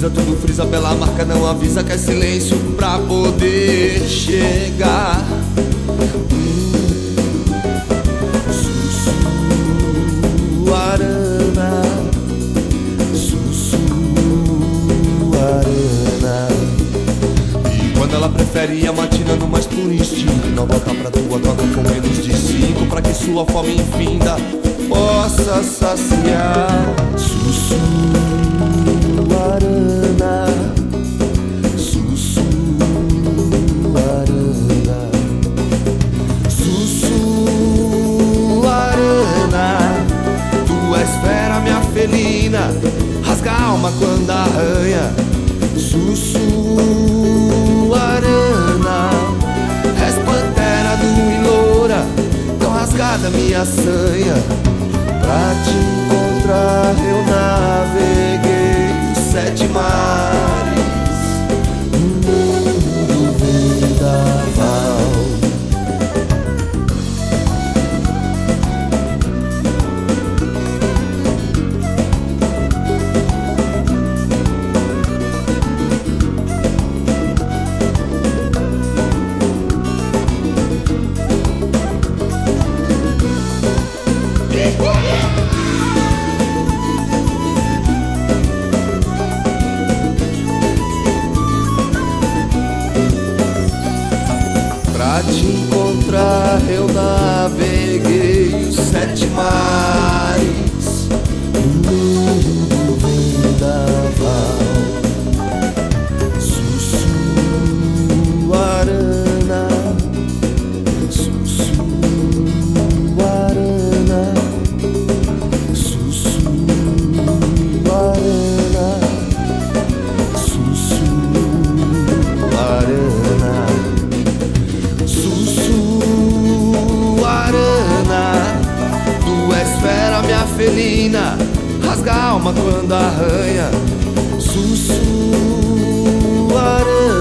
brisa, tudo frisa, bela marca, não avisa que é silêncio pra poder chegar. Sussuarana, sussuarana. E quando ela prefere a matina no mais puro instinto, não volta pra tua toca com menos de 5, pra que sua fome infinda possa saciar. Sussuarana, sussuarana, sussuarana. Tu és fera, minha felina, rasga a alma quando arranha. Sussuarana, és pantera nua e loura, tão rasgada minha sanha. Pra te encontrar eu naveguei os 7 mares, no mundo vendaval. Pra te encontrar eu naveguei os 7 mares, no mundo vendaval. Sussuarana, sussuarana, sussuarana, sussuarana. Sussuarana, tu és fera, minha felina, rasga a alma quando arranha. Sussuarana.